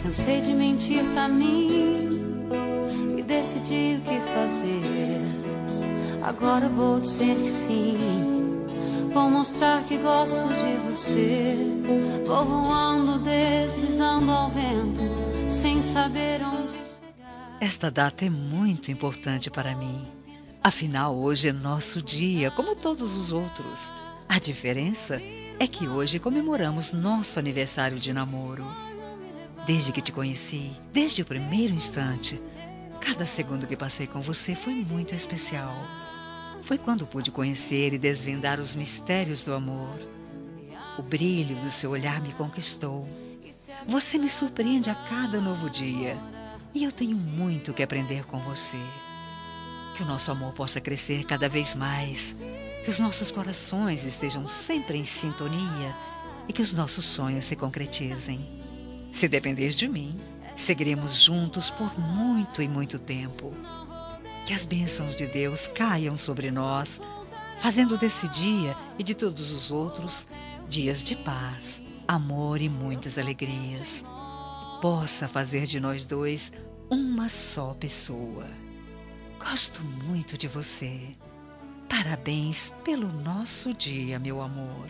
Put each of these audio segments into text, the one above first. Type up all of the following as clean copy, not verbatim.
Cansei de mentir pra mim e decidi o que fazer. Agora vou dizer que sim. Vou mostrar que gosto de você. Vou voando, deslizando ao vento, sem saber onde chegar. Esta data é muito importante para mim. Afinal, hoje é nosso dia, como todos os outros. A diferença é que hoje comemoramos nosso aniversário de namoro. Desde que te conheci, desde o primeiro instante, cada segundo que passei com você foi muito especial. Foi quando pude conhecer e desvendar os mistérios do amor. O brilho do seu olhar me conquistou. Você me surpreende a cada novo dia e eu tenho muito que aprender com você. Que o nosso amor possa crescer cada vez mais, que os nossos corações estejam sempre em sintonia e que os nossos sonhos se concretizem. Se depender de mim, seguiremos juntos por muito e muito tempo. Que as bênçãos de Deus caiam sobre nós, fazendo desse dia e de todos os outros dias de paz, amor e muitas alegrias. Possa fazer de nós dois uma só pessoa. Gosto muito de você. Parabéns pelo nosso dia, meu amor.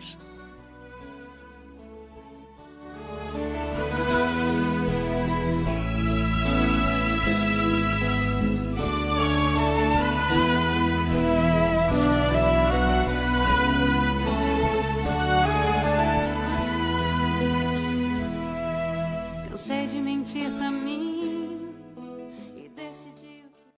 Cansei de mentir pra mim